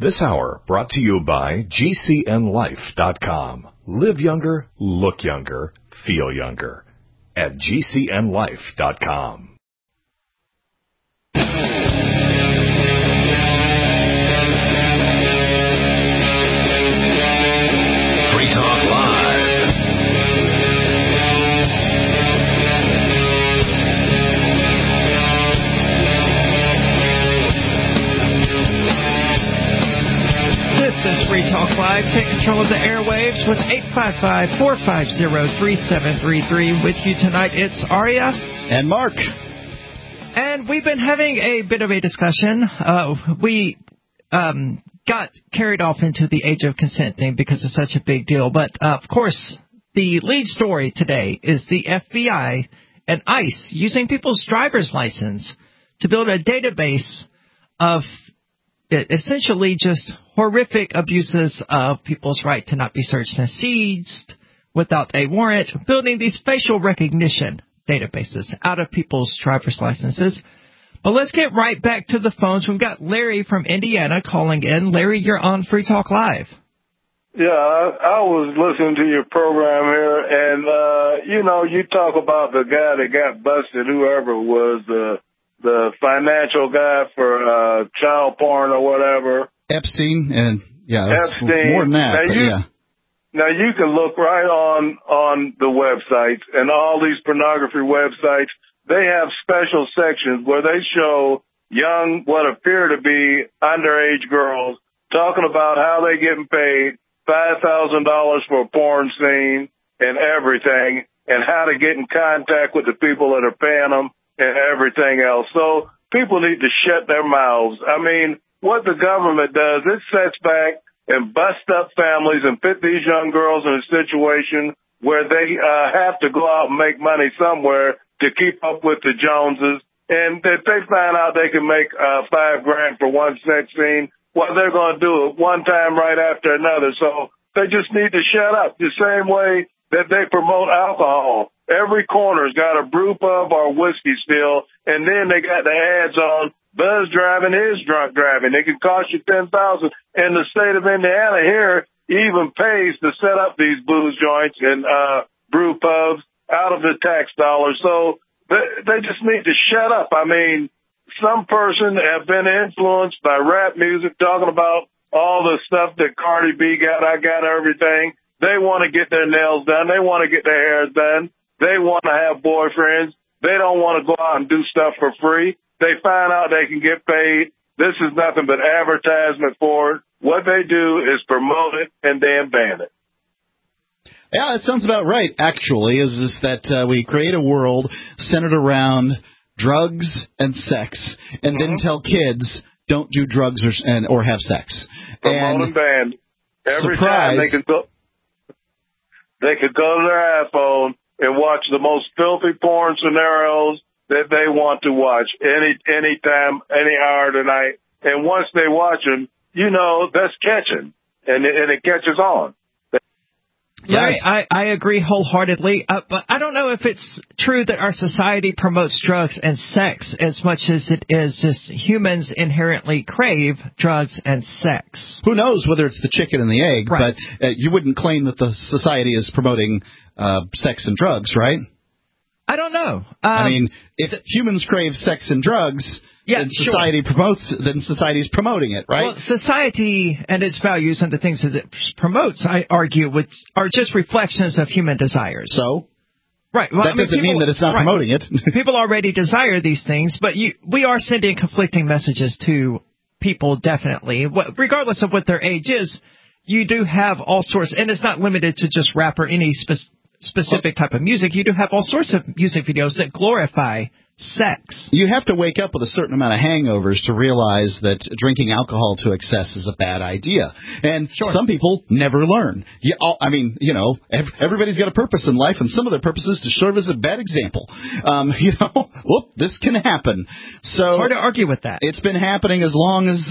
This hour brought to you by GCNLife.com. Live younger, look younger, feel younger. At GCNLife.com. Free Talk Live. This is Free Talk Live. Take control of the airwaves with 855-450-3733. With you tonight, it's Aria. And Mark. And we've been having a bit of a discussion. We got carried off into the age of consent thing because it's such a big deal. But, of course, the lead story today is the FBI and ICE using people's driver's license to build a database of essentially just horrific abuses of people's right to not be searched and seized without a warrant, building these facial recognition databases out of people's driver's licenses. But let's get right back to the phones. We've got Larry from Indiana calling in. Larry, you're on Free Talk Live. Yeah, I was listening to your program here, and, you talk about the guy that got busted, whoever was the financial guy for child porn or whatever. Epstein, and Epstein. More than that. Now you can look right on the websites, and all these pornography websites, they have special sections where they show young, what appear to be underage girls talking about how they getting paid $5,000 for a porn scene and everything, and how to get in contact with the people that are paying them and everything else. So people need to shut their mouths. I mean, what the government does, it sets back and busts up families and put these young girls in a situation where they have to go out and make money somewhere to keep up with the Joneses. And if they find out they can make $5,000 for one sex scene, well, they're going to do it one time right after another. So they just need to shut up the same way that they promote alcohol. Every corner's got a brew pub or whiskey still, and then they got the ads on buzz driving is drunk driving. It can cost you $10,000. And the state of Indiana here even pays to set up these booze joints and brew pubs out of the tax dollars. So they just need to shut up. I mean, some person have been influenced by rap music talking about all the stuff that Cardi B got. I got everything. They want to get their nails done. They want to get their hair done. They want to have boyfriends. They don't want to go out and do stuff for free. They find out they can get paid. This is nothing but advertisement for it. What they do is promote it and then ban it. Yeah, that sounds about right, actually, is that we create a world centered around drugs and sex, and then tell kids don't do drugs or have sex. Promote and ban. Every surprise, time they could go to their iPhone and watch the most filthy porn scenarios that they want to watch any time, any hour of the night. And once they watch them, that's catching, and it catches on. Larry, I agree wholeheartedly, but I don't know if it's true that our society promotes drugs and sex as much as it is just humans inherently crave drugs and sex. Who knows whether it's the chicken and the egg, right. But you wouldn't claim that the society is promoting sex and drugs, right? I don't know. I mean, if humans crave sex and drugs, then society's promoting it, right? Well, society and its values and the things that it promotes, I argue, are just reflections of human desires. So? Right. Well, that doesn't mean that it's not promoting it. People already desire these things, but we are sending conflicting messages to people, definitely. Regardless of what their age is, you do have all sorts, and it's not limited to just rap or any specific type of music. You do have all sorts of music videos that glorify sex. You have to wake up with a certain amount of hangovers to realize that drinking alcohol to excess is a bad idea. And some people never learn. Everybody's got a purpose in life, and some of their purpose is to serve as a bad example. This can happen. So it's hard to argue with that. It's been happening as long as,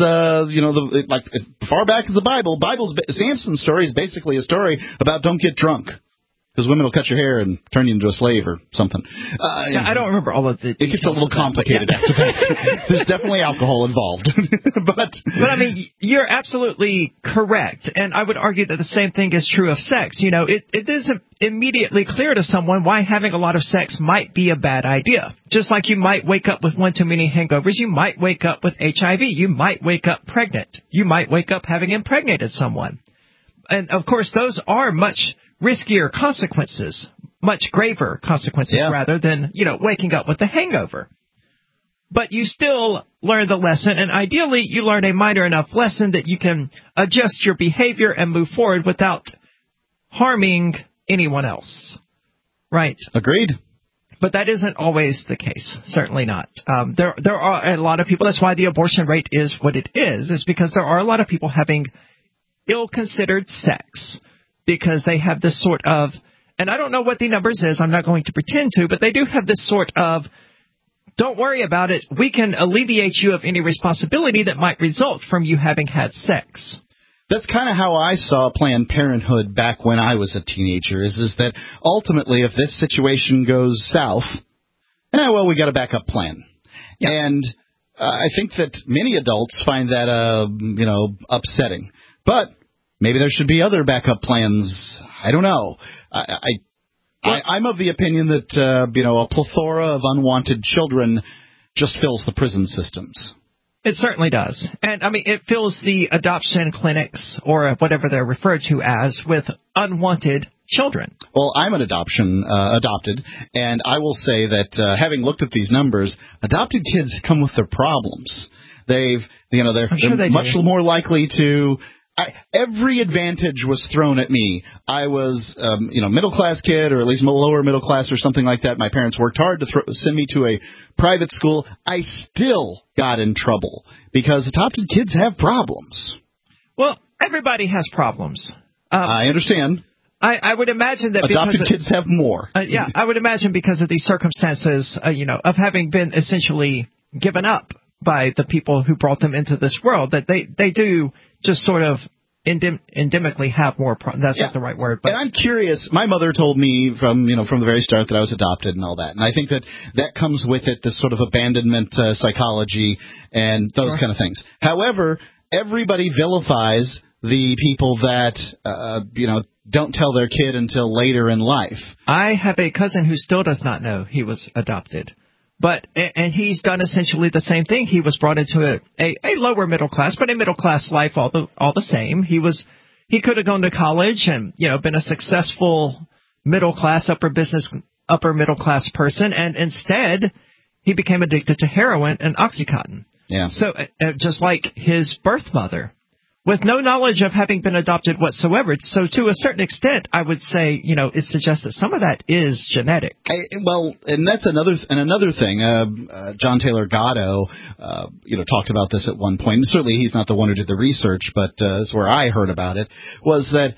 far back as the Bible. Samson's story is basically a story about don't get drunk. because women will cut your hair and turn you into a slave or something. I don't remember all of the details. It gets a little complicated after that. There's definitely alcohol involved. But I mean, you're absolutely correct. And I would argue that the same thing is true of sex. You know, it isn't immediately clear to someone why having a lot of sex might be a bad idea. Just like you might wake up with one too many hangovers, you might wake up with HIV, you might wake up pregnant, you might wake up having impregnated someone. And of course, those are much riskier consequences, much graver consequences rather than, you know, waking up with a hangover. But you still learn the lesson, and ideally you learn a minor enough lesson that you can adjust your behavior and move forward without harming anyone else. Right? Agreed. But that isn't always the case. Certainly not. There are a lot of people. That's why the abortion rate is what it is because there are a lot of people having ill-considered sex because they have this sort of, and I don't know what the numbers is, I'm not going to pretend to, but they do have this sort of, don't worry about it, we can alleviate you of any responsibility that might result from you having had sex. That's kind of how I saw Planned Parenthood back when I was a teenager, is that ultimately if this situation goes south, well, we got a backup plan. Yep. And I think that many adults find that, upsetting. But maybe there should be other backup plans. I don't know. I'm of the opinion that, a plethora of unwanted children just fills the prison systems. It certainly does. And, I mean, it fills the adoption clinics, or whatever they're referred to as, with unwanted children. Well, I'm an adopted, and I will say that having looked at these numbers, adopted kids come with their problems. They're much more likely to... every advantage was thrown at me. I was, middle-class kid, or at least lower middle class or something like that. My parents worked hard to send me to a private school. I still got in trouble because adopted kids have problems. Well, everybody has problems. I understand. I would imagine that adopted kids have more. I would imagine because of these circumstances, of having been essentially given up by the people who brought them into this world, that they do just sort of endemically have more problems. That's not the right word. But. And I'm curious. My mother told me from the very start that I was adopted and all that. And I think that comes with it, this sort of abandonment psychology and those kind of things. However, everybody vilifies the people that, don't tell their kid until later in life. I have a cousin who still does not know he was adopted. And he's done essentially the same thing. He was brought into a lower middle class, but a middle class life all the same. He could have gone to college and, been a successful middle class, upper middle class person. And instead, he became addicted to heroin and Oxycontin. Yeah. So just like his birth mother, with no knowledge of having been adopted whatsoever. So to a certain extent, I would say, it suggests that some of that is genetic. And that's another thing. John Taylor Gatto, talked about this at one point. And certainly he's not the one who did the research, but that's where I heard about it, was that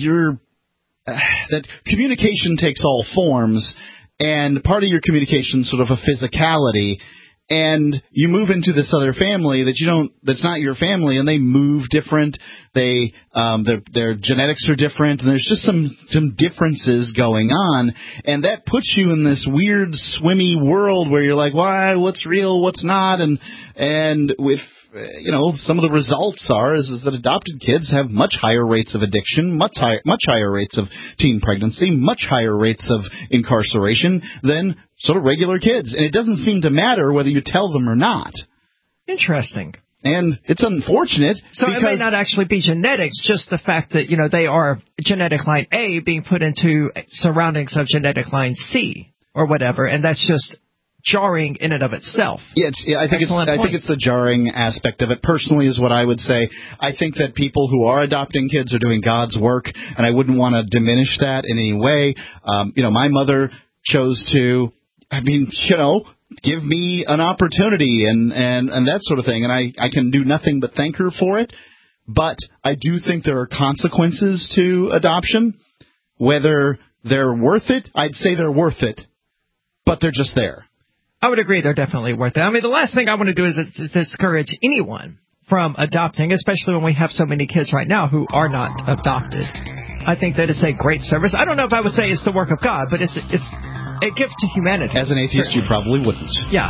that communication takes all forms, and part of your communication is sort of a physicality. And you move into this other family that's not your family, and they move different. Their genetics are different, and there's just some differences going on. And that puts you in this weird, swimmy world where you're like, why, what's real, what's not? And with, some of the results is that adopted kids have much higher rates of addiction, much higher rates of teen pregnancy, much higher rates of incarceration than sort of regular kids. And it doesn't seem to matter whether you tell them or not. Interesting. And it's unfortunate. So it may not actually be genetics, just the fact that, they are genetic line A being put into surroundings of genetic line C or whatever, and that's just jarring in and of itself. I think it's the jarring aspect of it. Personally, is what I would say. I think that people who are adopting kids are doing God's work, and I wouldn't want to diminish that in any way. My mother chose to, give me an opportunity and that sort of thing, and I can do nothing but thank her for it. But I do think there are consequences to adoption. Whether they're worth it, I'd say they're worth it, but they're just there. I would agree they're definitely worth it. I mean, the last thing I want to do is discourage anyone from adopting, especially when we have so many kids right now who are not adopted. I think that it's a great service. I don't know if I would say it's the work of God, but it's a gift to humanity. As an atheist, you probably wouldn't. Yeah.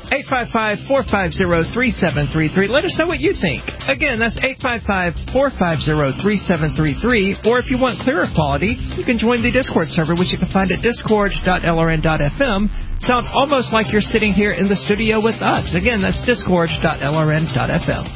855-450-3733. Let us know what you think. Again, that's 855-450-3733. Or if you want clearer quality, you can join the Discord server, which you can find at discord.lrn.fm. Sound almost like you're sitting here in the studio with us. Again, that's discord.lrn.fm.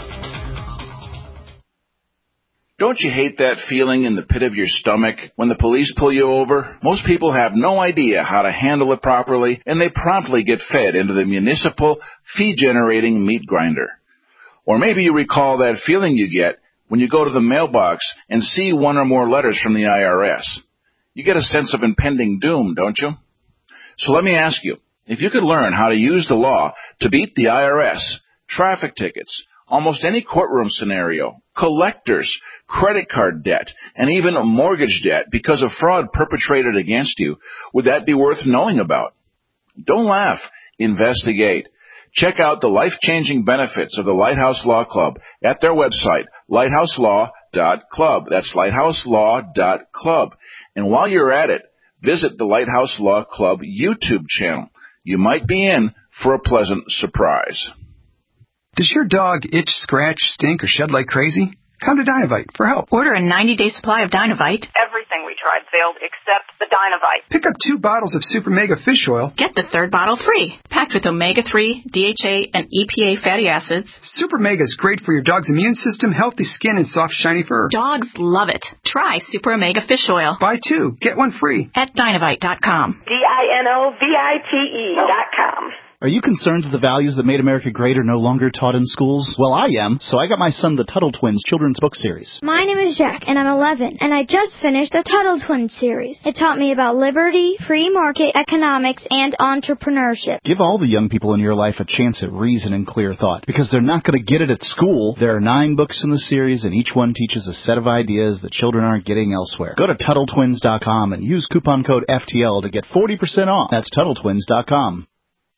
Don't you hate that feeling in the pit of your stomach when the police pull you over? Most people have no idea how to handle it properly, and they promptly get fed into the municipal fee-generating meat grinder. Or maybe you recall that feeling you get when you go to the mailbox and see one or more letters from the IRS. You get a sense of impending doom, don't you? So let me ask you, if you could learn how to use the law to beat the IRS, traffic tickets, almost any courtroom scenario, collectors, credit card debt, and even a mortgage debt because of fraud perpetrated against you, would that be worth knowing about? Don't laugh. Investigate. Check out the life-changing benefits of the Lighthouse Law Club at their website, lighthouselaw.club. That's lighthouselaw.club. And while you're at it, visit the Lighthouse Law Club YouTube channel. You might be in for a pleasant surprise. Does your dog itch, scratch, stink, or shed like crazy? Come to Dinovite for help. Order a 90-day supply of Dinovite. Everything we tried failed except the Dinovite. Pick up 2 bottles of Super Mega Fish Oil. Get the 3rd bottle free. Packed with omega-3, DHA, and EPA fatty acids. Super Mega is great for your dog's immune system, healthy skin, and soft, shiny fur. Dogs love it. Try Super Omega Fish Oil. Buy 2, get 1 free. At Dinovite.com. DINOVITE.com. Are you concerned that the values that made America great are no longer taught in schools? Well, I am, so I got my son the Tuttle Twins children's book series. My name is Jack, and I'm 11, and I just finished the Tuttle Twins series. It taught me about liberty, free market economics, and entrepreneurship. Give all the young people in your life a chance at reason and clear thought, because they're not going to get it at school. There are 9 books in the series, and each one teaches a set of ideas that children aren't getting elsewhere. Go to TuttleTwins.com and use coupon code FTL to get 40% off. That's TuttleTwins.com.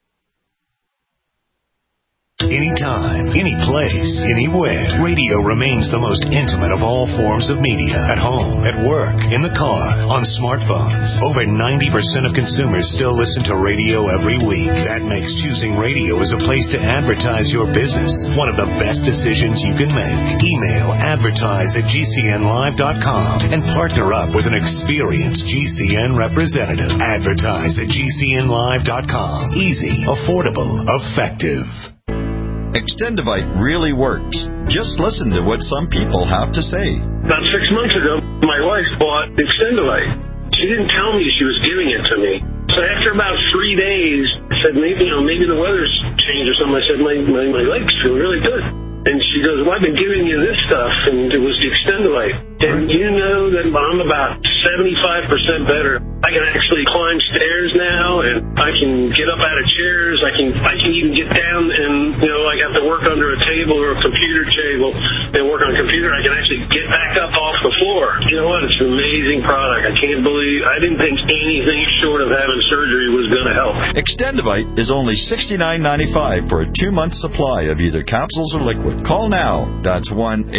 Anytime, any place, anywhere, radio remains the most intimate of all forms of media. At home, at work, in the car, on smartphones. Over 90% of consumers still listen to radio every week. That makes choosing radio as a place to advertise your business one of the best decisions you can make. Email advertise@gcnlive.com and partner up with an experienced GCN representative. Advertise@gcnlive.com. Easy, affordable, effective. Extendivite really works. Just listen to what some people have to say. About 6 months ago, my wife bought Extendivite. She didn't tell me she was giving it to me. So after about 3 days, I said, maybe the weather's changed or something. I said, my legs feel really good. And she goes, well, I've been giving you this stuff, and it was the Extendivite. And you know that I'm about 75% better. I can actually climb stairs now, and I can get up out of chairs. I can even get down and, I have to work under a table or a computer table and work on a computer. I can actually get back up off the floor. You know what? It's an amazing product. I didn't think anything short of having surgery was going to help. Extendivite is only $69.95 for a 2-month supply of either capsules or liquid. Call now. That's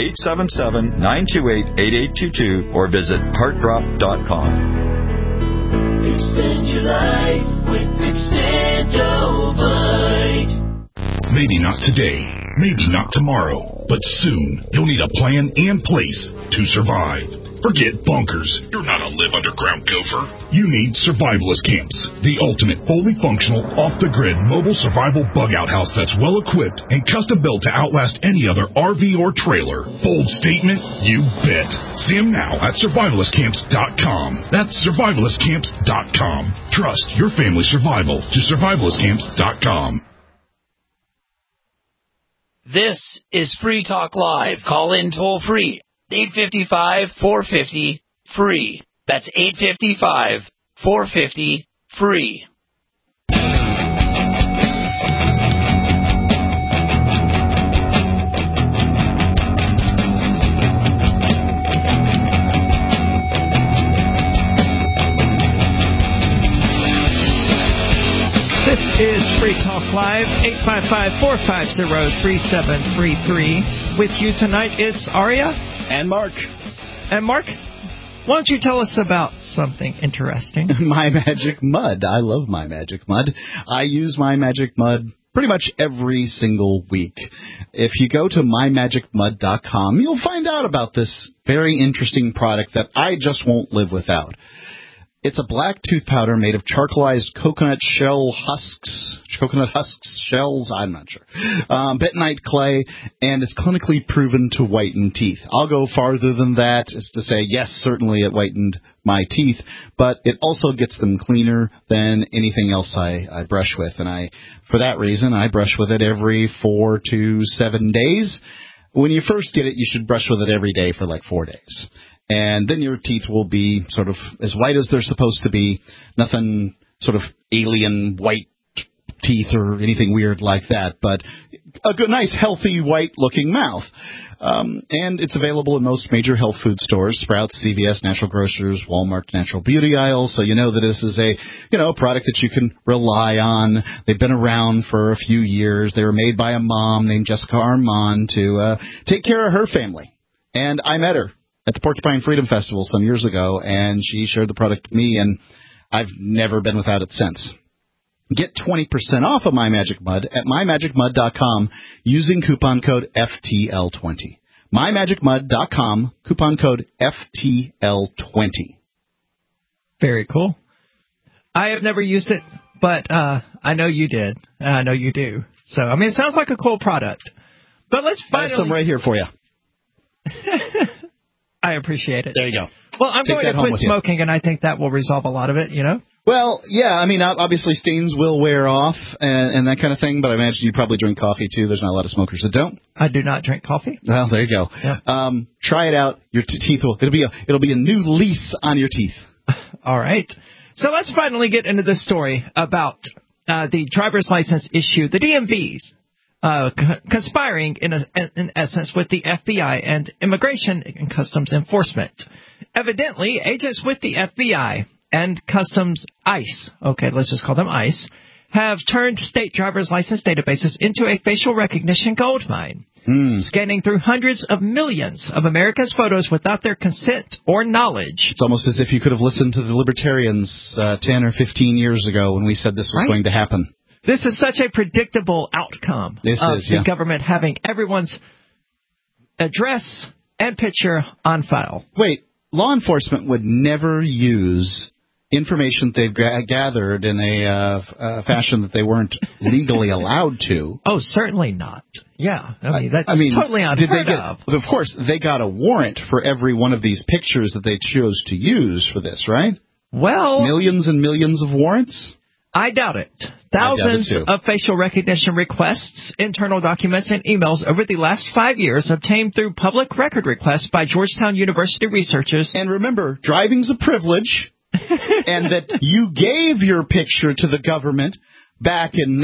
1-877-928-8822 or visit heartdrop.com. Extend your life with Extendovite. Maybe not today, maybe not tomorrow, but soon you'll need a plan in place to survive. Forget bunkers. You're not a live underground gopher. You need survivalist camps, the ultimate fully functional, off-the-grid mobile survival bug-out house that's well-equipped and custom-built to outlast any other RV or trailer. Bold statement? You bet. See them now at survivalistcamps.com. That's survivalistcamps.com. Trust your family's survival to survivalistcamps.com. This is Free Talk Live. Call in toll free. 855-450-FREE. That's 855-450-FREE. This is Free Talk Live, 855-450-3733. With you tonight, it's Aria. And Mark. And Mark, Why don't you tell us about something interesting? My Magic Mud. I love My Magic Mud. I use My Magic Mud pretty much every single week. If you go to mymagicmud.com, you'll find out about this very interesting product that I just won't live without. It's a black tooth powder made of charcoalized coconut husks, shells, I'm not sure, bentonite clay, and it's clinically proven to whiten teeth. I'll go farther than that, is to say, yes, certainly it whitened my teeth, but it also gets them cleaner than anything else I brush with. And for that reason, I brush with it every 4 to 7 days. When you first get it, you should brush with it every day for like 4 days. And then your teeth will be sort of as white as they're supposed to be. Nothing sort of alien white teeth or anything weird like that, but a good, nice, healthy, white-looking mouth. And it's available in most major health food stores: Sprouts, CVS, Natural Grocers, Walmart, Natural Beauty aisles. So you know that this is a product that you can rely on. They've been around for a few years. They were made by a mom named Jessica Armand to take care of her family. And I met her at the Porcupine Freedom Festival some years ago, and she shared the product with me, and I've never been without it since. Get 20% off of My Magic Mud at mymagicmud.com using coupon code FTL20. mymagicmud.com, coupon code FTL20. Very cool. I have never used it, but I know you did. I know you do. So, I mean, it sounds like a cool product. But let's finally... I have some right here for you. I appreciate it. There you go. Well, I'm going to quit smoking, and I think that will resolve a lot of it, Well, yeah, I mean, obviously stains will wear off and that kind of thing, but I imagine you probably drink coffee, too. There's not a lot of smokers that don't. I do not drink coffee. Well, there you go. Yeah. Try it out. Your teeth it'll be a new lease on your teeth. All right. So let's finally get into the story about the driver's license issue, the DMVs. Conspiring, in essence, with the FBI and Immigration and Customs Enforcement. Evidently, agents with the FBI and Customs ICE, okay, let's just call them ICE, have turned state driver's license databases into a facial recognition goldmine, scanning through hundreds of millions of Americans' photos without their consent or knowledge. It's almost as if you could have listened to the Libertarians 10 or 15 years ago when we said this was going to happen. This is such a predictable outcome of the government having everyone's address and picture on file. Wait, law enforcement would never use information they've gathered in a fashion that they weren't legally allowed to. Oh, certainly not. Yeah, I mean, that's totally unheard of. Of course, they got a warrant for every one of these pictures that they chose to use for this, right? Well... Millions and millions of warrants? I doubt it. Thousands of facial recognition requests, internal documents, and emails over the last 5 years obtained through public record requests by Georgetown University researchers. And remember, driving's a privilege, and that you gave your picture to the government back in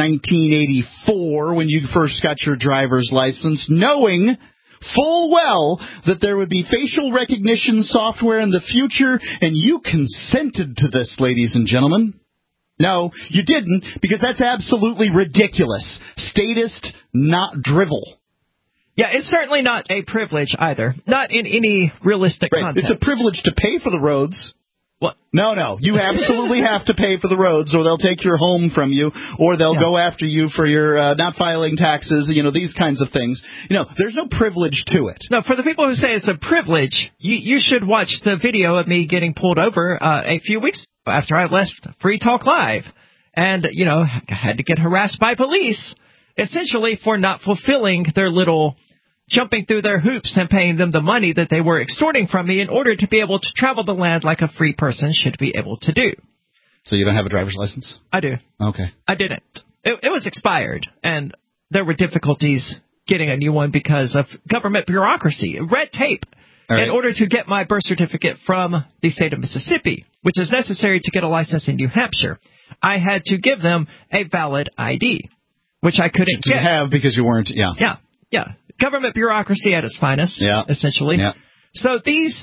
1984 when you first got your driver's license, knowing full well that there would be facial recognition software in the future, and you consented to this, ladies and gentlemen. No, you didn't, because that's absolutely ridiculous. Statist, not drivel. Yeah, it's certainly not a privilege either. Not in any realistic context. It's a privilege to pay for the roads. What? No. You absolutely have to pay for the roads, or they'll take your home from you, or they'll go after you for your not filing taxes, these kinds of things. There's no privilege to it. No, for the people who say it's a privilege, you should watch the video of me getting pulled over a few weeks after I left Free Talk Live. And, I had to get harassed by police, essentially for not fulfilling their little... jumping through their hoops and paying them the money that they were extorting from me in order to be able to travel the land like a free person should be able to do. So you don't have a driver's license? I do. Okay. I didn't. It was expired, and there were difficulties getting a new one because of government bureaucracy, red tape, in order to get my birth certificate from the state of Mississippi, which is necessary to get a license in New Hampshire. I had to give them a valid ID, which I couldn't get. You have because you weren't, Yeah. Government bureaucracy at its finest, essentially. Yeah. So the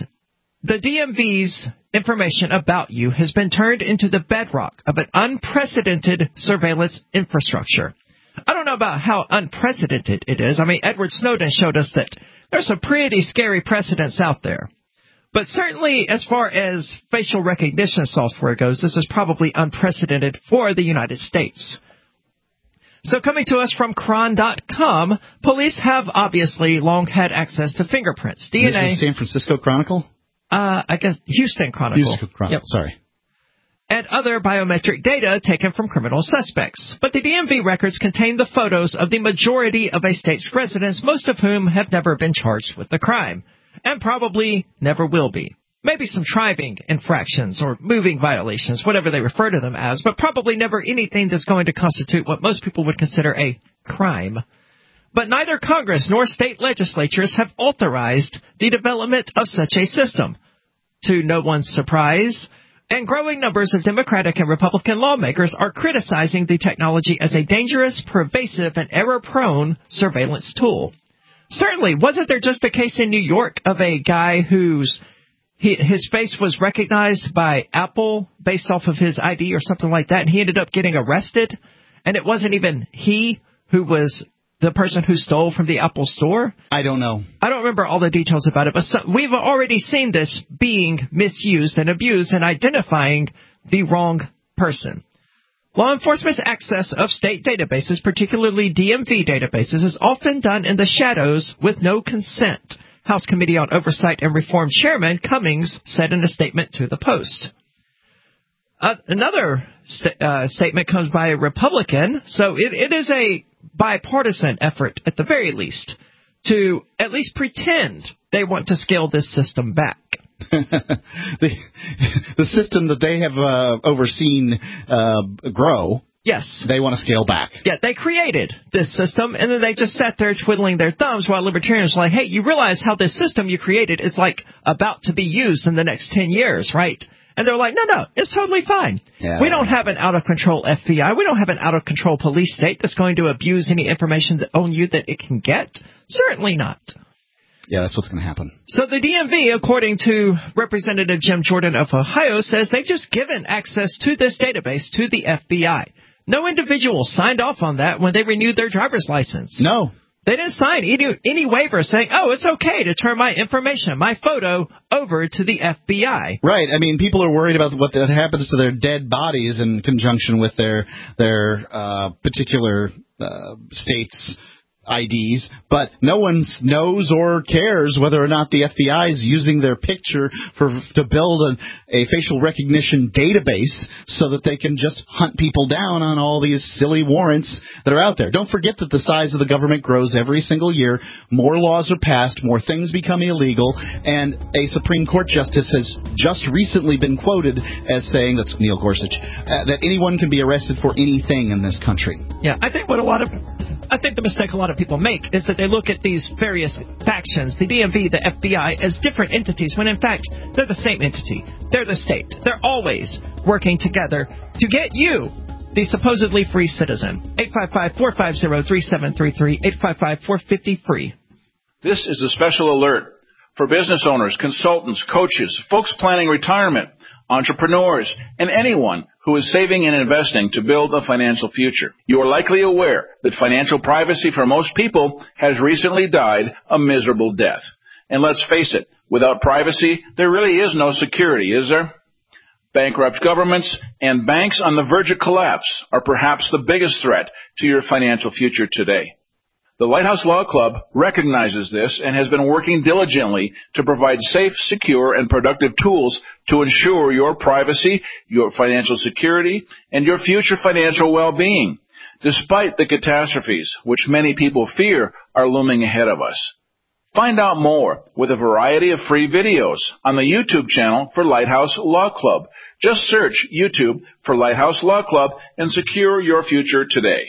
DMV's information about you has been turned into the bedrock of an unprecedented surveillance infrastructure. I don't know about how unprecedented it is. I mean, Edward Snowden showed us that there's some pretty scary precedents out there. But certainly, as far as facial recognition software goes, this is probably unprecedented for the United States. So coming to us from Cron.com, police have obviously long had access to fingerprints, DNA. This is San Francisco Chronicle? I guess Houston Chronicle. Houston Chronicle, yep. Sorry. And other biometric data taken from criminal suspects. But the DMV records contain the photos of the majority of a state's residents, most of whom have never been charged with the crime, and probably never will be. Maybe some driving infractions or moving violations, whatever they refer to them as, but probably never anything that's going to constitute what most people would consider a crime. But neither Congress nor state legislatures have authorized the development of such a system. To no one's surprise, and growing numbers of Democratic and Republican lawmakers are criticizing the technology as a dangerous, pervasive, and error-prone surveillance tool. Certainly, wasn't there just a case in New York of a guy his face was recognized by Apple based off of his ID or something like that, and he ended up getting arrested, and it wasn't even he who was the person who stole from the Apple store? I don't know. I don't remember all the details about it, but we've already seen this being misused and abused and identifying the wrong person. Law enforcement's access of state databases, particularly DMV databases, is often done in the shadows with no consent, House Committee on Oversight and Reform Chairman Cummings said in a statement to the Post. Another statement comes by a Republican, so it is a bipartisan effort, at the very least, to at least pretend they want to scale this system back. the system that they have overseen grow, yes, they want to scale back. Yeah, they created this system, and then they just sat there twiddling their thumbs while libertarians were like, hey, you realize how this system you created is like about to be used in the next 10 years, right? And they're like, no, it's totally fine. Yeah, we don't have an out-of-control FBI. We don't have an out-of-control police state that's going to abuse any information on you that it can get. Certainly not. Yeah, that's what's going to happen. So the DMV, according to Representative Jim Jordan of Ohio, says they've just given access to this database to the FBI. No individual signed off on that when they renewed their driver's license. No. They didn't sign any waiver saying, oh, it's okay to turn my information, my photo, over to the FBI. Right. I mean, people are worried about what that happens to their dead bodies in conjunction with their particular state's IDs, but no one knows or cares whether or not the FBI is using their picture to build a facial recognition database so that they can just hunt people down on all these silly warrants that are out there. Don't forget that the size of the government grows every single year. More laws are passed, more things become illegal, and a Supreme Court justice has just recently been quoted as saying, that's Neil Gorsuch, that anyone can be arrested for anything in this country. Yeah, I think the mistake a lot of people make is that they look at these various factions, the DMV, the FBI, as different entities, when in fact they're the same entity. They're the state. They're always working together to get you, the supposedly free citizen. 855-450-3733, 855-450-FREE. This is a special alert for business owners, consultants, coaches, folks planning retirement, entrepreneurs, and anyone who is saving and investing to build a financial future. You are likely aware that financial privacy for most people has recently died a miserable death. And let's face it, without privacy, there really is no security, is there? Bankrupt governments and banks on the verge of collapse are perhaps the biggest threat to your financial future today. The Lighthouse Law Club recognizes this and has been working diligently to provide safe, secure, and productive tools to ensure your privacy, your financial security, and your future financial well-being, despite the catastrophes which many people fear are looming ahead of us. Find out more with a variety of free videos on the YouTube channel for Lighthouse Law Club. Just search YouTube for Lighthouse Law Club and secure your future today.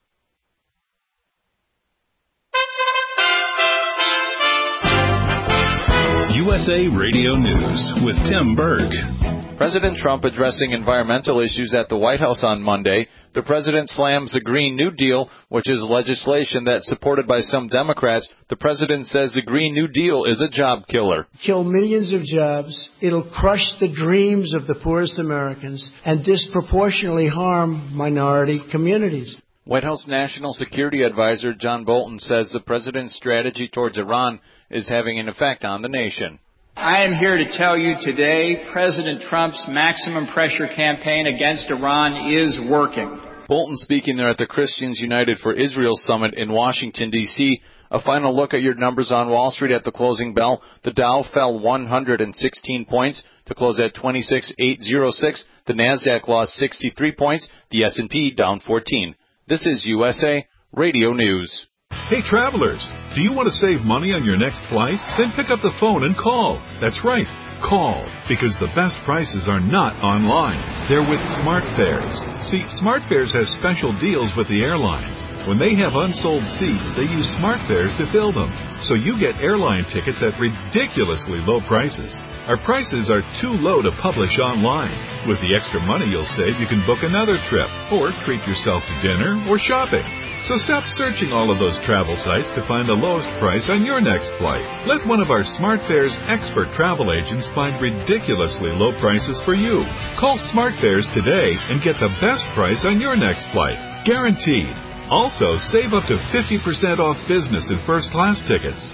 USA Radio News with Tim Berg. President Trump addressing environmental issues at the White House on Monday. The president slams the Green New Deal, which is legislation that's supported by some Democrats. The president says the Green New Deal is a job killer. Kill millions of jobs. It'll crush the dreams of the poorest Americans and disproportionately harm minority communities. White House National Security Advisor John Bolton says the president's strategy towards Iran is having an effect on the nation. I am here to tell you today President Trump's maximum pressure campaign against Iran is working. Bolton speaking there at the Christians United for Israel Summit in Washington, D.C. A final look at your numbers on Wall Street at the closing bell. The Dow fell 116 points to close at 26,806. The Nasdaq lost 63 points. The S&P down 14. This is USA Radio News. Hey, travelers, do you want to save money on your next flight? Then pick up the phone and call. That's right. Call, because the best prices are not online. They're with SmartFares. See, SmartFares has special deals with the airlines. When they have unsold seats, they use SmartFares to fill them. So you get airline tickets at ridiculously low prices. Our prices are too low to publish online. With the extra money you'll save, you can book another trip, or treat yourself to dinner or shopping. So stop searching all of those travel sites to find the lowest price on your next flight. Let one of our SmartFares expert travel agents find ridiculously low prices for you. Call SmartFares today and get the best price on your next flight. Guaranteed. Also, save up to 50% off business and first-class tickets.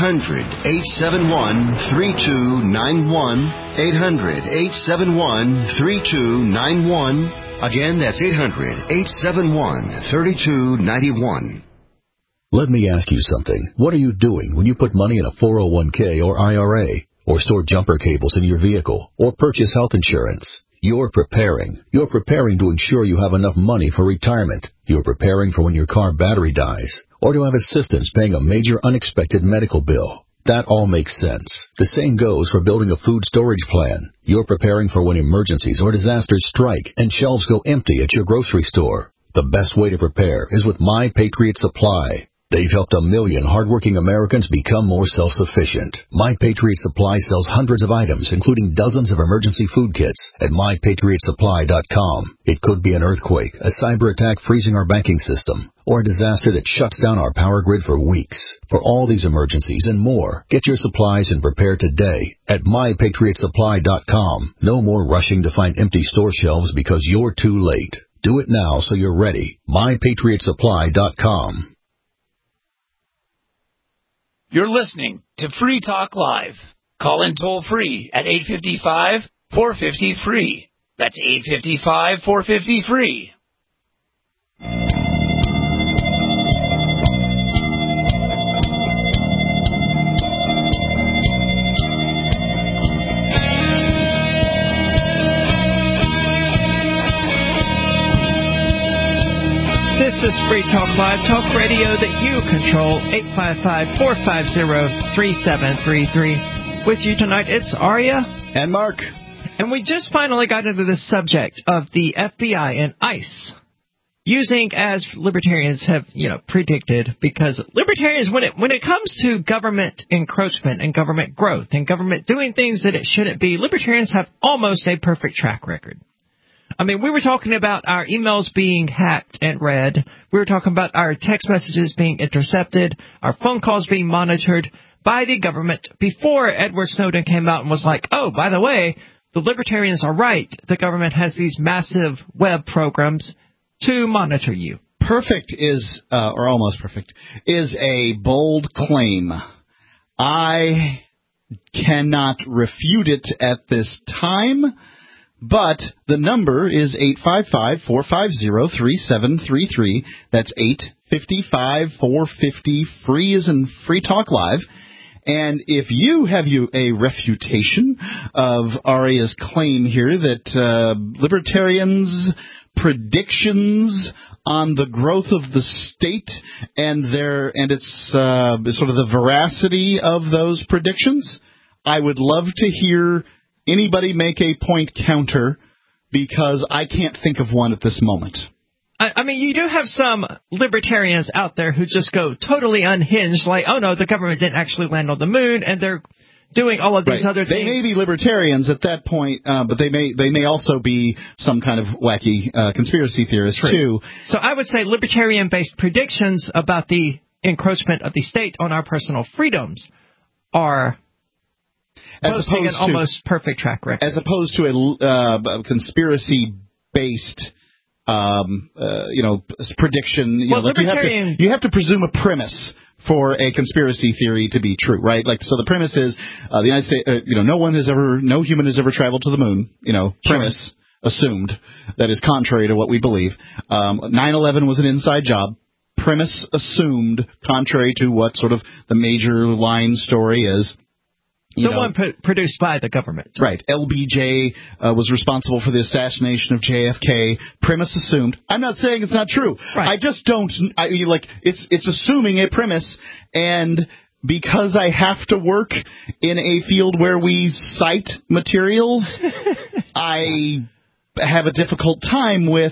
800-871-3291. 800-871-3291. Again, that's 800-871-3291. Let me ask you something. What are you doing when you put money in a 401k or IRA, or store jumper cables in your vehicle, or purchase health insurance? You're preparing. You're preparing to ensure you have enough money for retirement. You're preparing for when your car battery dies, or to have assistance paying a major unexpected medical bill. That all makes sense. The same goes for building a food storage plan. You're preparing for when emergencies or disasters strike and shelves go empty at your grocery store. The best way to prepare is with My Patriot Supply. They've helped 1 million hardworking Americans become more self-sufficient. My Patriot Supply sells hundreds of items, including dozens of emergency food kits at MyPatriotSupply.com. It could be an earthquake, a cyber attack freezing our banking system, or a disaster that shuts down our power grid for weeks. For all these emergencies and more, get your supplies and prepare today at MyPatriotSupply.com. No more rushing to find empty store shelves because you're too late. Do it now so you're ready. MyPatriotSupply.com. You're listening to Free Talk Live. Call in toll free at 855-450-FREE. That's 855-450-FREE. This is Free Talk Live, talk radio that you control, 855-450-3733. With you tonight, it's Aria. And Mark. And we just finally got into the subject of the FBI and ICE using, as libertarians have, predicted, because libertarians, when it comes to government encroachment and government growth and government doing things that it shouldn't be, libertarians have almost a perfect track record. I mean, we were talking about our emails being hacked and read. We were talking about our text messages being intercepted, our phone calls being monitored by the government before Edward Snowden came out and was like, oh, by the way, the libertarians are right. The government has these massive web programs to monitor you. Perfect is, or almost perfect, is a bold claim. I cannot refute it at this time. But the number is 855-450-3733. That's 855-450-FREE as in Free Talk Live. And if you have a refutation of Aria's claim here that libertarians' predictions on the growth of the state and its sort of the veracity of those predictions, I would love to hear anybody make a point counter, because I can't think of one at this moment. I mean, you do have some libertarians out there who just go totally unhinged, like, oh, no, the government didn't actually land on the moon, and they're doing all of these other things. They may be libertarians at that point, but they may also be some kind of wacky conspiracy theorist, too. So I would say libertarian-based predictions about the encroachment of the state on our personal freedoms are posting an almost perfect track record. As opposed to a conspiracy-based, prediction. You have to presume a premise for a conspiracy theory to be true, right? Like, so the premise is the United States, no human has ever traveled to the moon. Premise assumed that is contrary to what we believe. 9/11 was an inside job. Premise assumed contrary to what sort of the major line story is. The one produced by the government. Right. LBJ was responsible for the assassination of JFK. Premise assumed. I'm not saying it's not true. Right. I just don't. It's assuming a premise, and because I have to work in a field where we cite materials, I have a difficult time with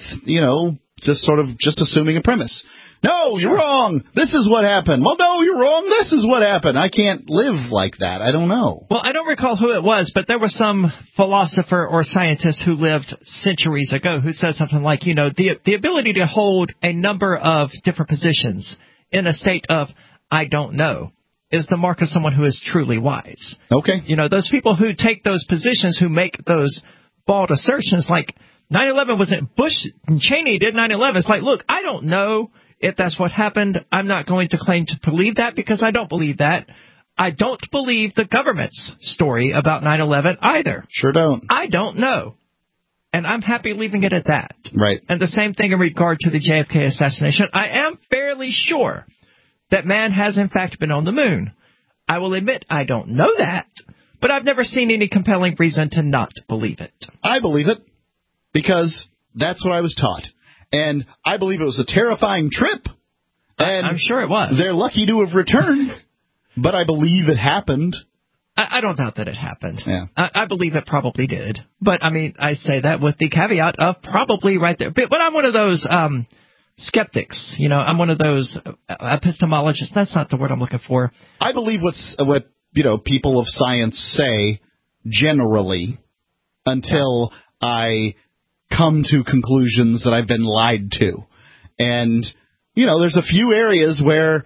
just assuming a premise. No, you're wrong. This is what happened. Well, no, you're wrong. This is what happened. I can't live like that. I don't know. Well, I don't recall who it was, but there was some philosopher or scientist who lived centuries ago who said something like, the ability to hold a number of different positions in a state of I don't know is the mark of someone who is truly wise. Okay. Those people who take those positions, who make those bald assertions like 9/11 wasn't Bush and Cheney did 9/11. It's like, look, I don't know if that's what happened. I'm not going to claim to believe that because I don't believe that. I don't believe the government's story about 9/11 either. Sure don't. I don't know. And I'm happy leaving it at that. Right. And the same thing in regard to the JFK assassination. I am fairly sure that man has in fact been on the moon. I will admit I don't know that, but I've never seen any compelling reason to not believe it. I believe it because that's what I was taught. And I believe it was a terrifying trip. And I'm sure it was. They're lucky to have returned, but I believe it happened. I don't doubt that it happened. Yeah. I believe it probably did. But, I say that with the caveat of probably right there. But I'm one of those skeptics. I'm one of those epistemologists. That's not the word I'm looking for. I believe what people of science say generally until I come to conclusions that I've been lied to. And, there's a few areas where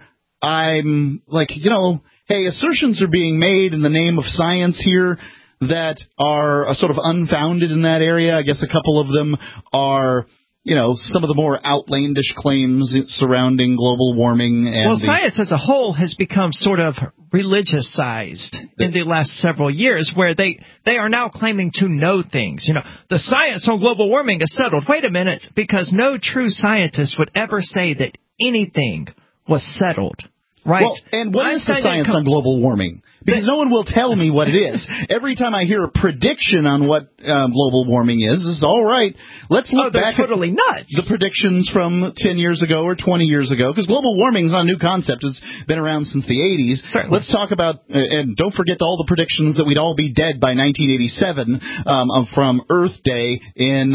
I'm like, hey, assertions are being made in the name of science here that are sort of unfounded in that area. I guess a couple of them are, some of the more outlandish claims surrounding global warming. And science as a whole has become sort of religious-sized in the last several years, where they are now claiming to know things. The science on global warming is settled. Wait a minute, because no true scientist would ever say that anything was settled. Right. Well, and what is the science on global warming? Because no one will tell me what it is. Every time I hear a prediction on what global warming is all right. Let's look back totally nuts. The predictions from 10 years ago or 20 years ago, because global warming is not a new concept. It's been around since the 80s. Certainly. Let's talk about, and don't forget all the predictions that we'd all be dead by 1987 from Earth Day in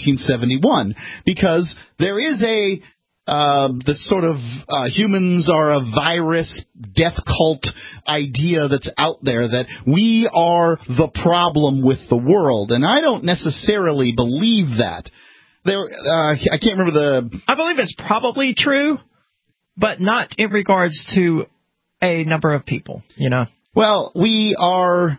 1971. Because there is this sort of humans are a virus death cult idea that's out there, that we are the problem with the world. And I don't necessarily believe that. I can't remember I believe it's probably true, but not in regards to a number of people, Well, we are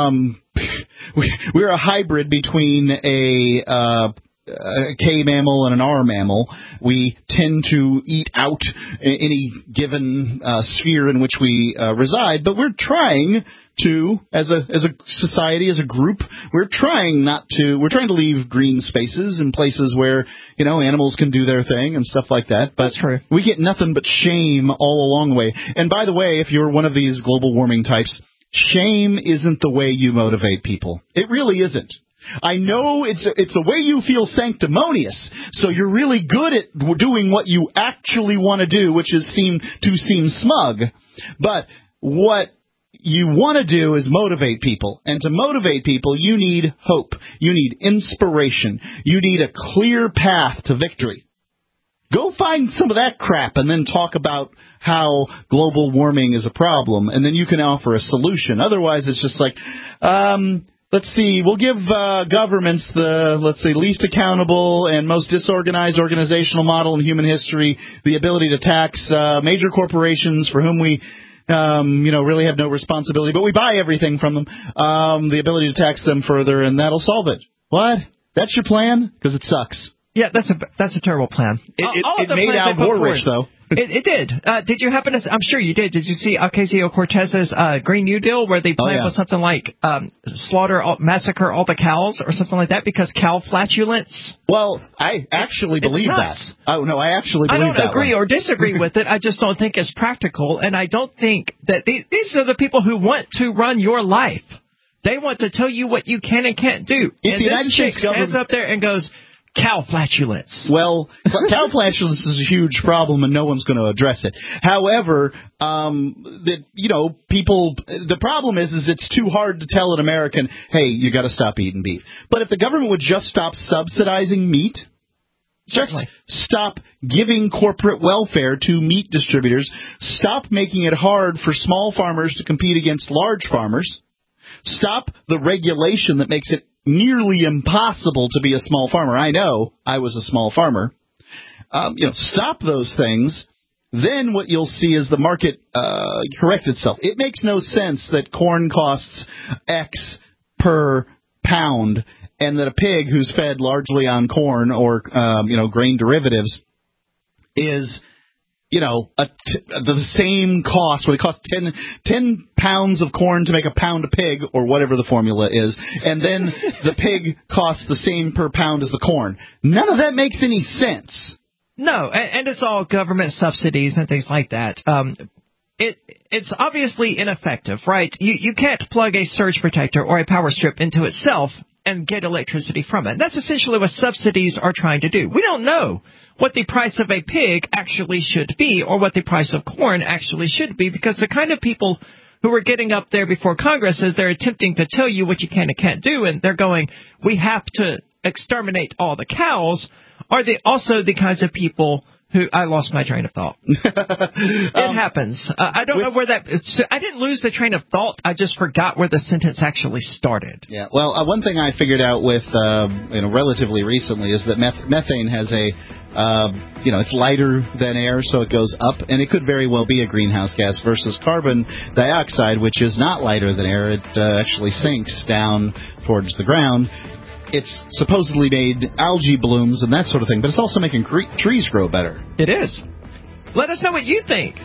we're a hybrid between a K mammal and an R mammal. We tend to eat out any given sphere in which we reside, but we're trying to, as a society, as a group, we're trying to leave green spaces and places where, animals can do their thing and stuff like that. But that's true. We get nothing but shame all along the way. And by the way, if you're one of these global warming types, shame isn't the way you motivate people. It really isn't. I know it's the way you feel sanctimonious, so you're really good at doing what you actually want to do, which is seem smug. But what you want to do is motivate people. And to motivate people, you need hope. You need inspiration. You need a clear path to victory. Go find some of that crap and then talk about how global warming is a problem, and then you can offer a solution. Otherwise, it's just like, let's see, we'll give governments the, least accountable and most disorganized organizational model in human history, the ability to tax major corporations for whom we really have no responsibility, but we buy everything from them, the ability to tax them further, and that'll solve it. What? That's your plan? Because it sucks. Yeah, that's a terrible plan. It made Al Gore rich, though. It did. Did you happen to? I'm sure you did. Did you see Ocasio-Cortez's Green New Deal, where the plan was something like massacre all the cows or something like that because cow flatulence? Well, I actually believe that. Oh no, I actually believe that. I don't agree or disagree with it. I just don't think it's practical, and I don't think that these are the people who want to run your life. They want to tell you what you can and can't do. If the United States government stands up there and goes, cow flatulence. Well, cow flatulence is a huge problem, and no one's going to address it. However, people. The problem is it's too hard to tell an American, hey, you got to stop eating beef. But if the government would just stop subsidizing meat, just stop giving corporate welfare to meat distributors, stop making it hard for small farmers to compete against large farmers, stop the regulation that makes it nearly impossible to be a small farmer. I know. I was a small farmer. Stop those things. Then what you'll see is the market correct itself. It makes no sense that corn costs X per pound and that a pig who's fed largely on corn or grain derivatives is the same cost, where it costs 10 pounds of corn to make a pound of pig, or whatever the formula is, and then the pig costs the same per pound as the corn. None of that makes any sense. No, and it's all government subsidies and things like that. It's obviously ineffective, right? You can't plug a surge protector or a power strip into itself and get electricity from it. That's essentially what subsidies are trying to do. We don't know what the price of a pig actually should be or what the price of corn actually should be, because the kind of people who are getting up there before Congress is they're attempting to tell you what you can and can't do, and they're going, we have to exterminate all the cows, are they also the kinds of people who... I lost my train of thought. It happens. I don't know where that... I didn't lose the train of thought. I just forgot where the sentence actually started. Yeah. Well, one thing I figured out with, relatively recently is that methane has a... it's lighter than air, so it goes up, and it could very well be a greenhouse gas versus carbon dioxide, which is not lighter than air. It actually sinks down towards the ground. It's supposedly made algae blooms and that sort of thing, but it's also making trees grow better. It is. Let us know what you think.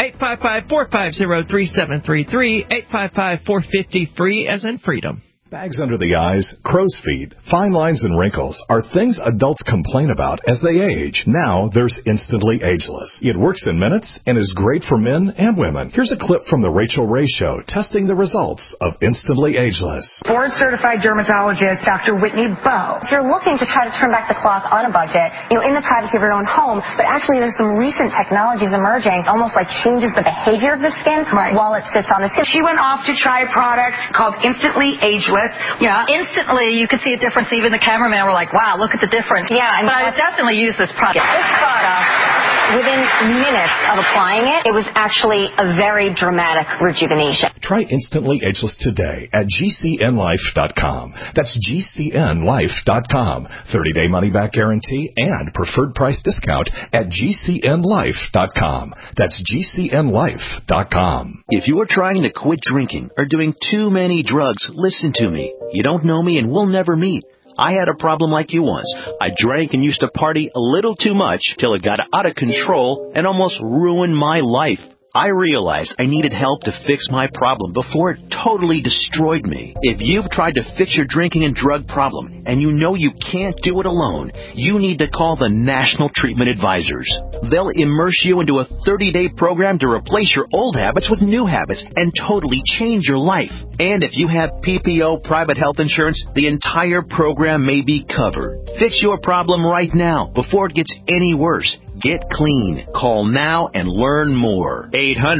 855-450-3733, 855-450-FREE as in freedom. Bags under the eyes, crow's feet, fine lines, and wrinkles are things adults complain about as they age. Now there's Instantly Ageless. It works in minutes and is great for men and women. Here's a clip from The Rachel Ray Show testing the results of Instantly Ageless. Board-certified dermatologist Dr. Whitney Bowe. If you're looking to try to turn back the clock on a budget, in the privacy of your own home, but actually there's some recent technologies emerging, almost like changes the behavior of the skin while it sits on the skin. She went off to try a product called Instantly Ageless. Yeah, instantly you could see a difference. Even the cameraman were like, wow, look at the difference. Yeah, but I would definitely use this product. This product, within minutes of applying it, it was actually a very dramatic rejuvenation. Try Instantly Ageless today at GCNlife.com. That's GCNlife.com. 30-day money-back guarantee and preferred price discount at GCNlife.com. That's GCNlife.com. If you are trying to quit drinking or doing too many drugs, listen to me. You don't know me and we'll never meet. I had a problem like you once. I drank and used to party a little too much till it got out of control and almost ruined my life. I realized I needed help to fix my problem before it totally destroyed me. If you've tried to fix your drinking and drug problem and you know you can't do it alone, you need to call the National Treatment Advisors. They'll immerse you into a 30-day program to replace your old habits with new habits and totally change your life. And if you have PPO private health insurance, the entire program may be covered. Fix your problem right now before it gets any worse. Get clean. Call now and learn more.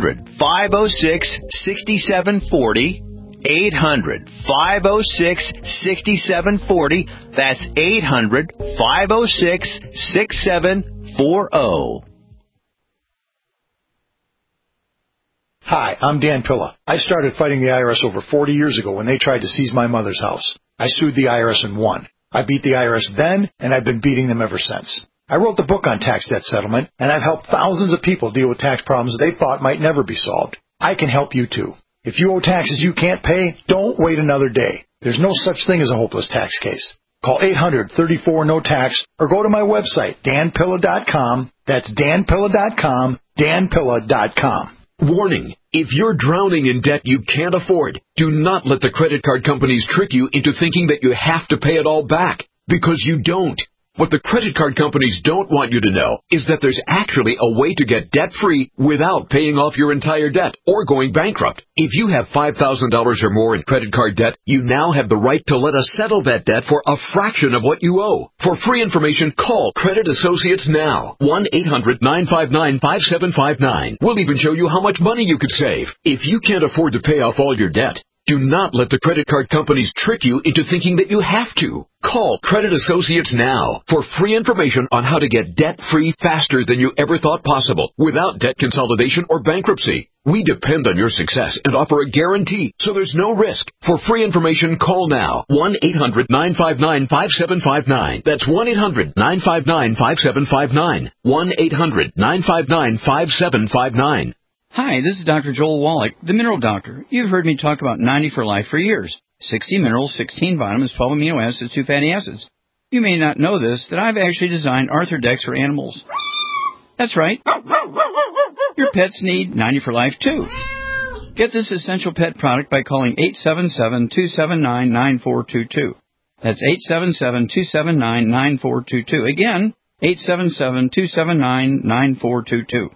800-506-6740. 800-506-6740. That's 800-506-6740. Hi, I'm Dan Pilla. I started fighting the IRS over 40 years ago when they tried to seize my mother's house. I sued the IRS and won. I beat the IRS then, and I've been beating them ever since. I wrote the book on tax debt settlement, and I've helped thousands of people deal with tax problems they thought might never be solved. I can help you too. If you owe taxes you can't pay, don't wait another day. There's no such thing as a hopeless tax case. Call 800-34-NO-TAX or go to my website, danpilla.com. That's danpilla.com, danpilla.com. Warning. If you're drowning in debt you can't afford, do not let the credit card companies trick you into thinking that you have to pay it all back, because you don't. What the credit card companies don't want you to know is that there's actually a way to get debt-free without paying off your entire debt or going bankrupt. If you have $5,000 or more in credit card debt, you now have the right to let us settle that debt for a fraction of what you owe. For free information, call Credit Associates now. 1-800-959-5759. We'll even show you how much money you could save. If you can't afford to pay off all your debt, do not let the credit card companies trick you into thinking that you have to. Call Credit Associates now for free information on how to get debt-free faster than you ever thought possible without debt consolidation or bankruptcy. We depend on your success and offer a guarantee, so there's no risk. For free information, call now. 1-800-959-5759. That's 1-800-959-5759. 1-800-959-5759. Hi, this is Dr. Joel Wallach, the Mineral Doctor. You've heard me talk about 90 for Life for years. 60 minerals, 16 vitamins, 12 amino acids, 2 fatty acids. You may not know this, that I've actually designed Arthrodex for animals. That's right. Your pets need 90 for Life too. Get this essential pet product by calling 877-279-9422. That's 877-279-9422. Again, 877-279-9422.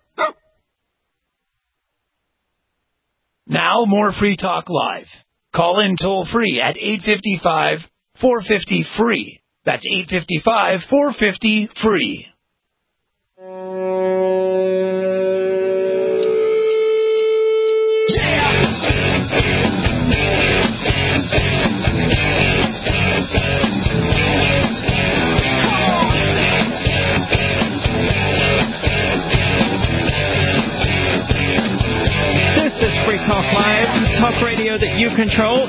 Now more Free Talk Live. Call in toll free at 855-450-FREE. That's 855-450-FREE. Free Talk Live, talk radio that you control,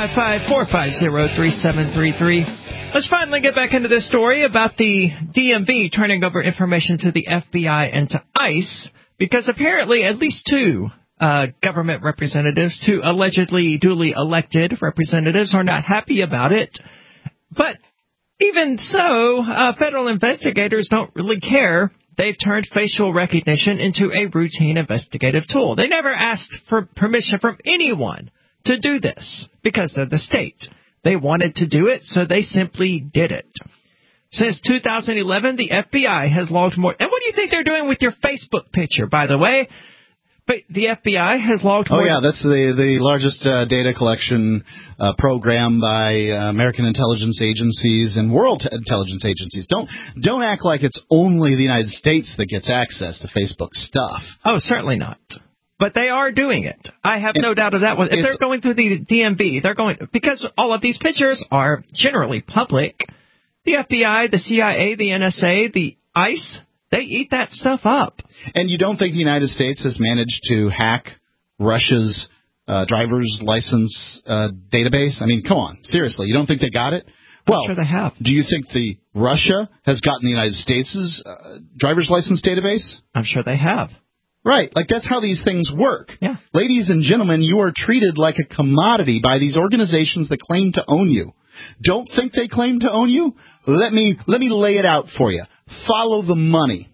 855-450-3733. Let's finally get back into this story about the DMV turning over information to the FBI and to ICE, because apparently at least two government representatives, two allegedly duly elected representatives, are not happy about it. But even so, federal investigators don't really care. They've turned facial recognition into a routine investigative tool. They never asked for permission from anyone to do this because they're the state. They wanted to do it, so they simply did it. Since 2011, the FBI has logged more. And what do you think they're doing with your Facebook picture, by the way? But the FBI has logged more. Oh, yeah, that's the largest data collection program by American intelligence agencies and world intelligence agencies. Don't act like it's only the United States that gets access to Facebook stuff. Oh, certainly not. But they are doing it. I have no doubt of that one. If they're going through the DMV, they're going because all of these pictures are generally public. The FBI, the CIA, the NSA, the ICE, they eat that stuff up. And you don't think the United States has managed to hack Russia's driver's license database? I mean, come on. Seriously, you don't think they got it? Well, I'm sure they have. Do you think Russia has gotten the United States' driver's license database? I'm sure they have. Right. Like, that's how these things work. Yeah. Ladies and gentlemen, you are treated like a commodity by these organizations that claim to own you. Don't think they claim to own you? Let me lay it out for you. Follow the money.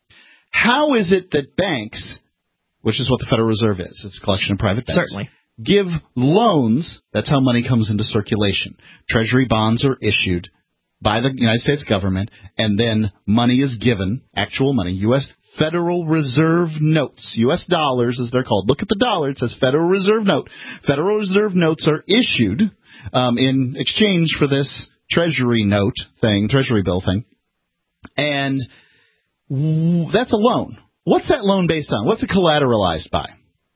How is it that banks, which is what the Federal Reserve is, it's a collection of private banks, certainly give loans? That's how money comes into circulation. Treasury bonds are issued by the United States government, and then money is given, actual money, U.S. Federal Reserve notes, U.S. dollars as they're called. Look at the dollar. It says Federal Reserve note. Federal Reserve notes are issued in exchange for this Treasury note thing, Treasury bill thing. And that's a loan. What's that loan based on? What's it collateralized by?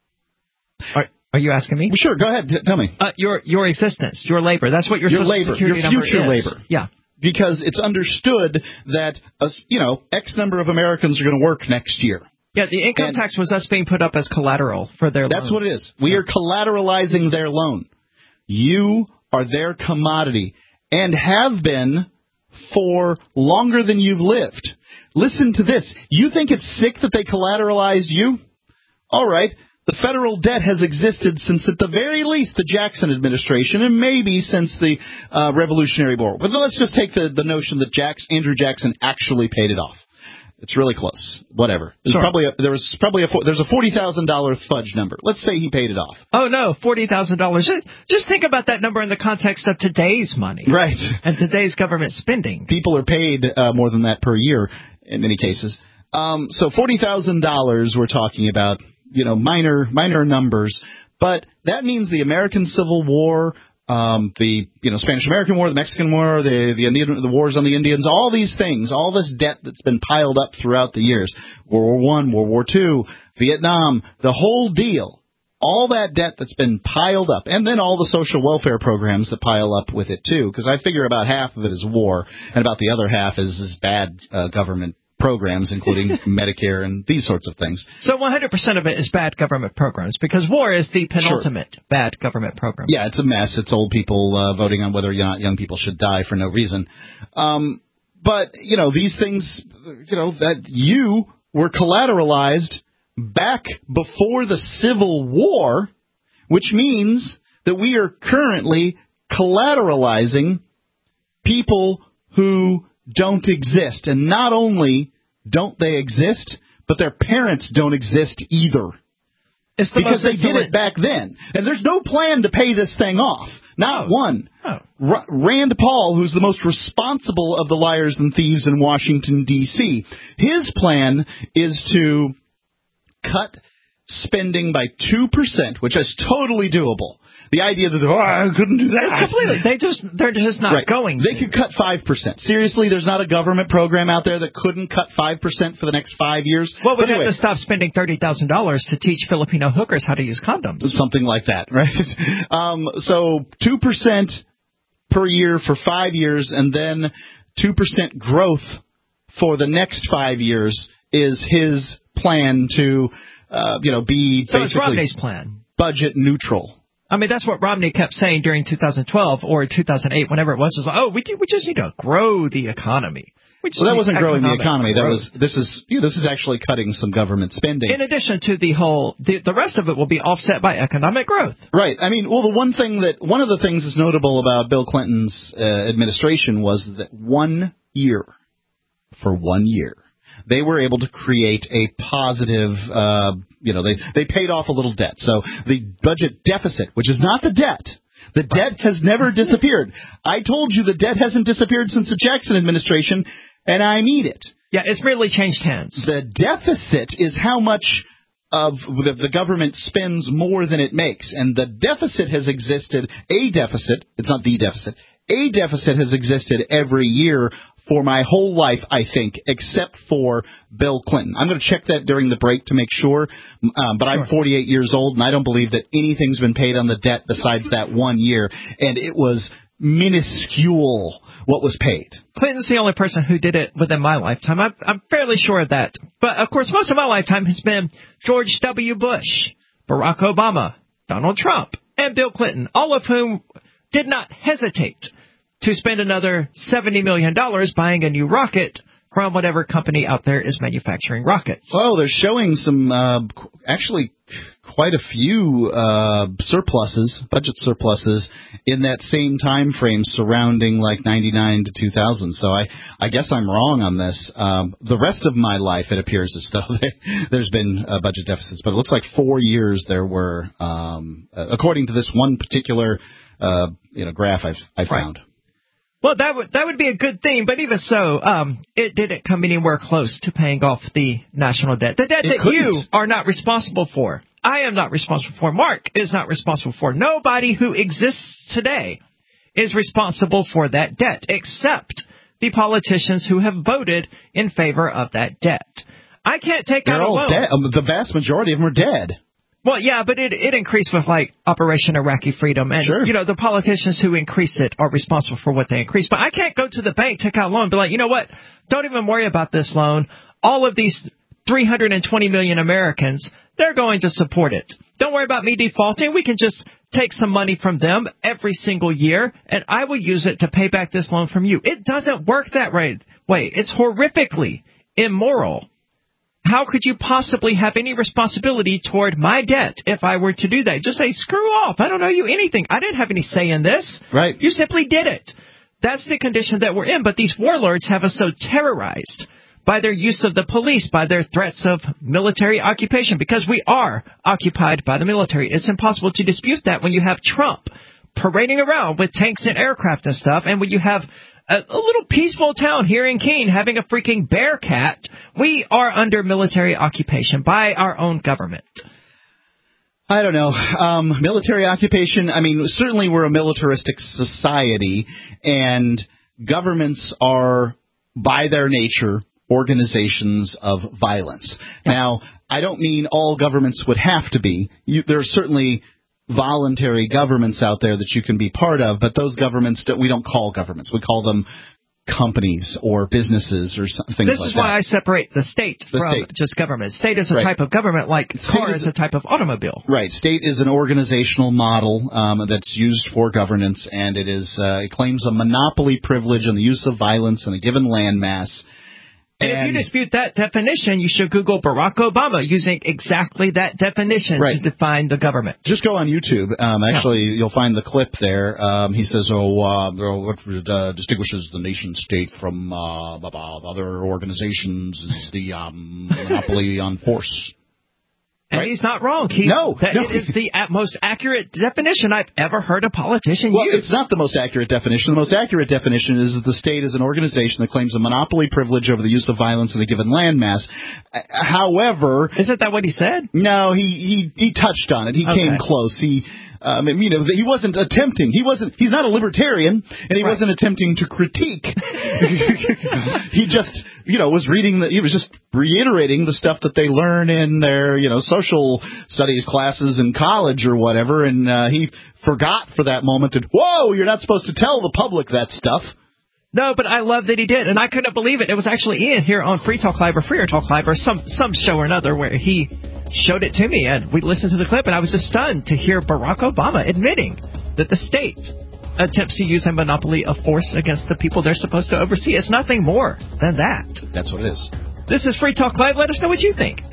Are you asking me? Sure, go ahead. Tell me. Your existence, your labor. That's what your Social labor, Security your number future is. labor. Yeah. Because it's understood that, X number of Americans are going to work next year. Yeah, the income tax was us being put up as collateral for their loan. That's what it is. We are collateralizing their loan. You are their commodity and have been for longer than you've lived. Listen to this. You think it's sick that they collateralized you? All right. The federal debt has existed since, at the very least, the Jackson administration, and maybe since the Revolutionary War. But let's just take the notion that Andrew Jackson actually paid it off. It's really close. Whatever. There's Sure. there's a $40,000 fudge number. Let's say he paid it off. Oh, no, $40,000. Just think about that number in the context of today's money. Right. And today's government spending. People are paid more than that per year in many cases. So $40,000 we're talking about, minor numbers. But that means the American Civil War, the Spanish-American War, the Mexican War, the wars on the Indians, all these things, all this debt that's been piled up throughout the years, World War I, World War II, Vietnam, the whole deal, all that debt that's been piled up, and then all the social welfare programs that pile up with it too, because I figure about half of it is war, and about the other half is bad government programs, including Medicare and these sorts of things. So 100% of it is bad government programs, because war is the penultimate bad government program. Yeah, it's a mess. It's old people voting on whether or not young people should die for no reason. But, these things, that you were collateralized back before the Civil War, which means that we are currently collateralizing people who don't exist. And not only don't they exist, but their parents don't exist either. Because they did it back then. And there's no plan to pay this thing off. Not one. Rand Paul, who's the most responsible of the liars and thieves in Washington, D.C., his plan is to cut spending by 2%, which is totally doable. The idea that, I couldn't do that. Completely. They're just not going to. They could cut 5%. Seriously, there's not a government program out there that couldn't cut 5% for the next 5 years. Well, we'd have to stop spending $30,000 to teach Filipino hookers how to use condoms. Something like that, right? So 2% per year for 5 years, and then 2% growth for the next 5 years is his plan to, be so basically it's Romney's plan. Budget neutral. I mean, that's what Romney kept saying during 2012 or 2008, whenever it was we just need to grow the economy. Well, that wasn't growing the economy. This is actually cutting some government spending. In addition to the rest of it will be offset by economic growth. Right. I mean, well, one of the things that's notable about Bill Clinton's administration was that 1 year, they were able to create a positive, they paid off a little debt. So the budget deficit, which is not the debt, the debt has never disappeared. I told you the debt hasn't disappeared since the Jackson administration, and I mean it. Yeah, it's merely changed hands. The deficit is how much of the government spends more than it makes, and the deficit has existed, it's not the deficit, a deficit has existed every year for my whole life, I think, except for Bill Clinton. I'm going to check that during the break to make sure, but I'm 48 years old, and I don't believe that anything's been paid on the debt besides that 1 year, and it was minuscule what was paid. Clinton's the only person who did it within my lifetime. I'm fairly sure of that. But, of course, most of my lifetime has been George W. Bush, Barack Obama, Donald Trump, and Bill Clinton, all of whom did not hesitate to spend another $70 million buying a new rocket from whatever company out there is manufacturing rockets. Oh, they're showing some, actually quite a few budget surpluses in that same time frame surrounding like 99 to 2000. So I guess I'm wrong on this. The rest of my life, it appears as though there's been budget deficits. But it looks like 4 years there were, according to this one particular graph I found. Right. Well, that would be a good thing, but even so, it didn't come anywhere close to paying off the national debt. The debt that you are not responsible for. I am not responsible for. Mark is not responsible for. Nobody who exists today is responsible for that debt, except the politicians who have voted in favor of that debt. I can't take out a loan. They're all dead. The vast majority of them are dead. Well, yeah, but it increased with, like, Operation Iraqi Freedom. And, the politicians who increase it are responsible for what they increase. But I can't go to the bank, take out a loan, and be like, you know what, don't even worry about this loan. All of these 320 million Americans, they're going to support it. Don't worry about me defaulting. We can just take some money from them every single year, and I will use it to pay back this loan from you. It doesn't work that way. It's horrifically immoral How could you possibly have any responsibility toward my debt if I were to do that? Just say, screw off. I don't owe you anything. I didn't have any say in this. Right. You simply did it. That's the condition that we're in. But these warlords have us so terrorized by their use of the police, by their threats of military occupation, because we are occupied by the military. It's impossible to dispute that when you have Trump parading around with tanks and aircraft and stuff, and when you have a little peaceful town here in Keene having a freaking bear cat. We are under military occupation by our own government. I don't know. Military occupation, I mean, certainly we're a militaristic society, and governments are, by their nature, organizations of violence. Now, I don't mean all governments would have to be. There are certainly voluntary governments out there that you can be part of, but those governments, we don't call governments. We call them companies or businesses or things like that. This is why I separate the state from just government. State is a type of government like car is a type of automobile. Right. State is an organizational model that's used for governance, and it claims a monopoly privilege on the use of violence in a given landmass. And if you dispute that definition, you should Google Barack Obama using exactly that definition to define the government. Just go on YouTube. Actually, you'll find the clip there. He says, what distinguishes the nation state from other organizations is the monopoly on force. And he's not wrong. It is the most accurate definition I've ever heard a politician use. Well, it's not the most accurate definition. The most accurate definition is that the state is an organization that claims a monopoly privilege over the use of violence in a given landmass. However... Isn't that what he said? No, he touched on it. He came close. He wasn't attempting. He's not a libertarian, and he wasn't attempting to critique. He just, was he was just reiterating the stuff that they learn in their, social studies classes in college or whatever, and he forgot for that moment that, whoa, you're not supposed to tell the public that stuff. No, but I love that he did, and I couldn't believe it. It was actually Ian here on Free Talk Live or Freer Talk Live or some show or another where he showed it to me, and we listened to the clip, and I was just stunned to hear Barack Obama admitting that the state attempts to use a monopoly of force against the people they're supposed to oversee. It's nothing more than that. That's what it is. This is Free Talk Live. Let us know what you think.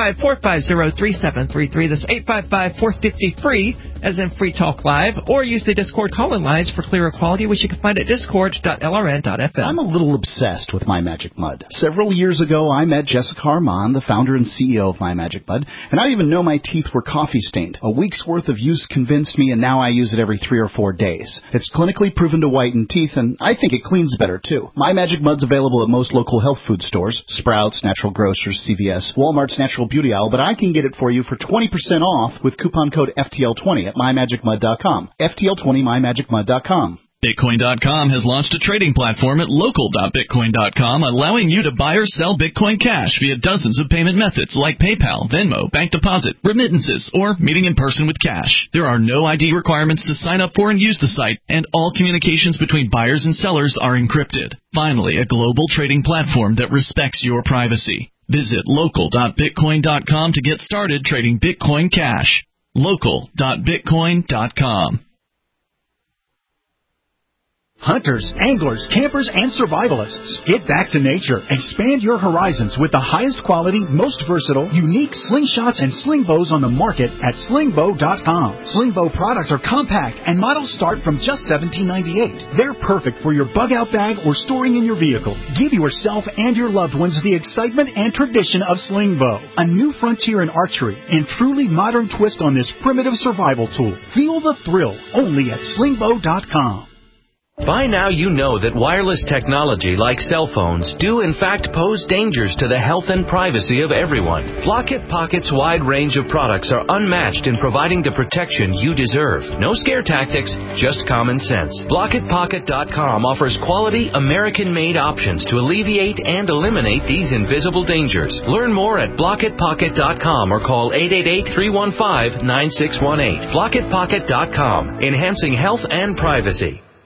855-450-3733. That's 855-450-FREE, as in Free Talk Live. Or use the Discord call-in lines for clearer quality, which you can find at discord.lrn.fm. I'm a little obsessed with My Magic Mud. Several years ago, I met Jessica Armand, the founder and CEO of My Magic Mud, and I didn't even know my teeth were coffee-stained. A week's worth of use convinced me, and now I use it every 3 or 4 days. It's clinically proven to whiten teeth, and I think it cleans better, too. My Magic Mud's available at most local health food stores, Sprouts, Natural Grocers, CVS, Walmart's Natural Beauty Aisle, but I can get it for you for 20% off with coupon code FTL20 at MyMagicMud.com. FTL20, MyMagicMud.com. Bitcoin.com has launched a trading platform at local.bitcoin.com, allowing you to buy or sell Bitcoin Cash via dozens of payment methods like PayPal, Venmo, bank deposit, remittances, or meeting in person with cash. There are no ID requirements to sign up for and use the site, and all communications between buyers and sellers are encrypted. Finally, a global trading platform that respects your privacy. Visit local.bitcoin.com to get started trading Bitcoin Cash. local.bitcoin.com. Hunters, anglers, campers, and survivalists. Get back to nature. Expand your horizons with the highest quality, most versatile, unique slingshots and sling bows on the market at slingbow.com. Slingbow products are compact and models start from just $17.98. They're perfect for your bug out bag or storing in your vehicle. Give yourself and your loved ones the excitement and tradition of Slingbow, a new frontier in archery and truly modern twist on this primitive survival tool. Feel the thrill only at slingbow.com. By now you know that wireless technology like cell phones do in fact pose dangers to the health and privacy of everyone. Block-It Pocket's wide range of products are unmatched in providing the protection you deserve. No scare tactics, just common sense. BlockItPocket.com offers quality American-made options to alleviate and eliminate these invisible dangers. Learn more at BlockItPocket.com or call 888-315-9618. BlockItPocket.com, enhancing health and privacy.